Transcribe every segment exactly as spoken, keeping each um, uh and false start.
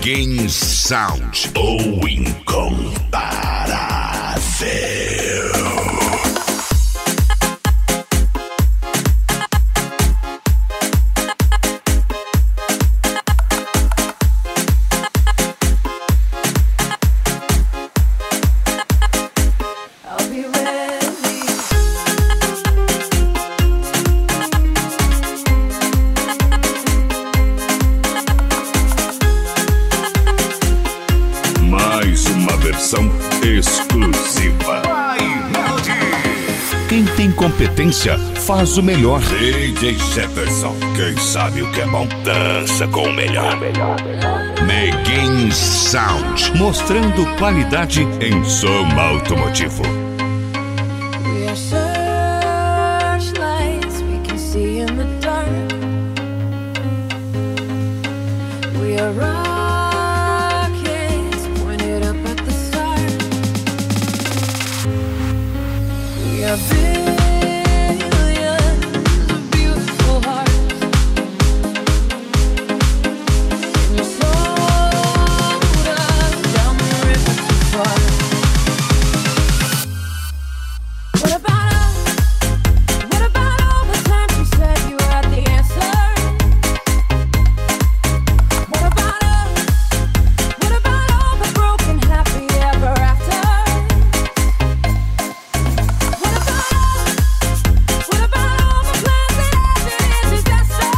Megan Sound, o incomparável. Exclusiva. Quem tem competência faz o melhor. D J Jefferson, quem sabe o que é bom, dança com o melhor. Megan Sound, mostrando qualidade em som automotivo. We are searchlights we can see in the dark. We are rockets pointed up at the stars. We are billions of beautiful hearts. And you sold us down the river too far. What about us? What about all the times you said you had the answer? What about us? What about all the broken happy ever after? What about us? What about all the plans that ended in disaster?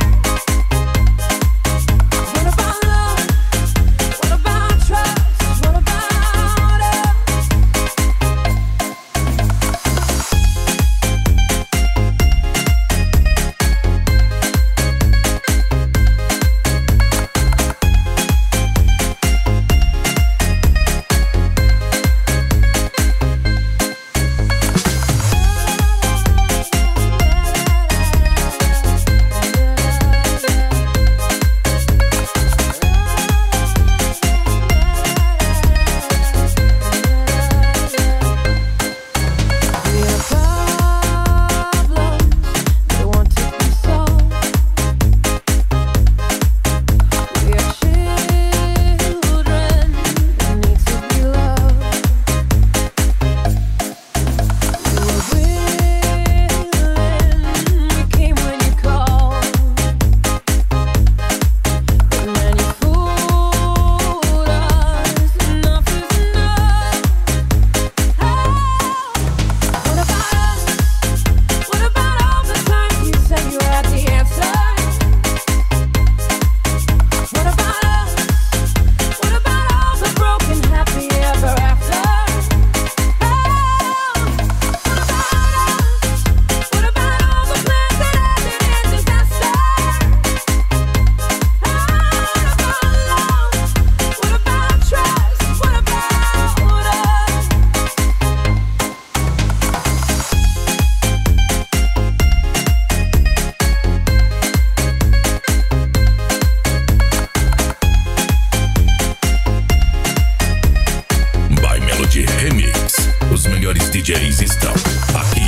What about love? What about trust? What about us? We have problems that want to be solved. We are children that need to be loved. We were willing, we came when you called, but then you fooled us. Enough is enough. What about us? What about all the times you said you had the answer? What about us? What about all the broken happy ever after? What about us? What about all the plans that ended in disaster? What about love? What about trust? What about us? By Melody Remix, os melhores D Js estão aqui.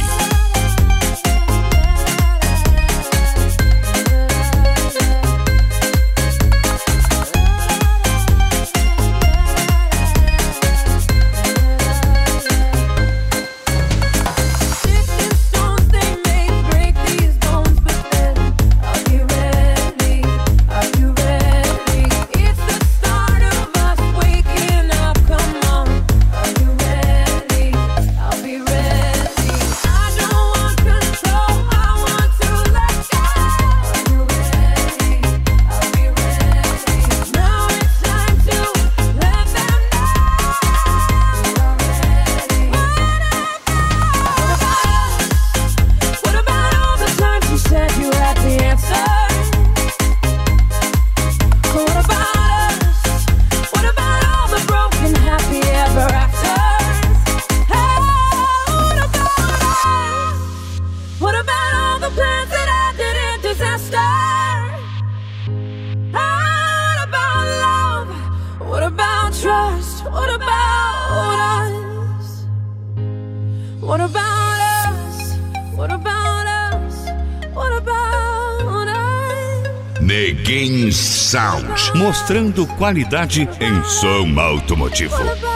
Sticks and stones they may break these bones, but then are you ready? Are you ready? It's the start of us waking up. Come on, are you ready? I'll be ready. I don't want control, I want to let go. Are you ready? I'll be ready. Now it's time to let them know we are ready. What about all the times you said you had the answer? What about us? What about all the broken happy ever after? What about us? What about all the plans that ended in disaster? What about love? What about trust? What about us? What about us? What about us? What about us? Neguin Sound, mostrando qualidade em som automotivo.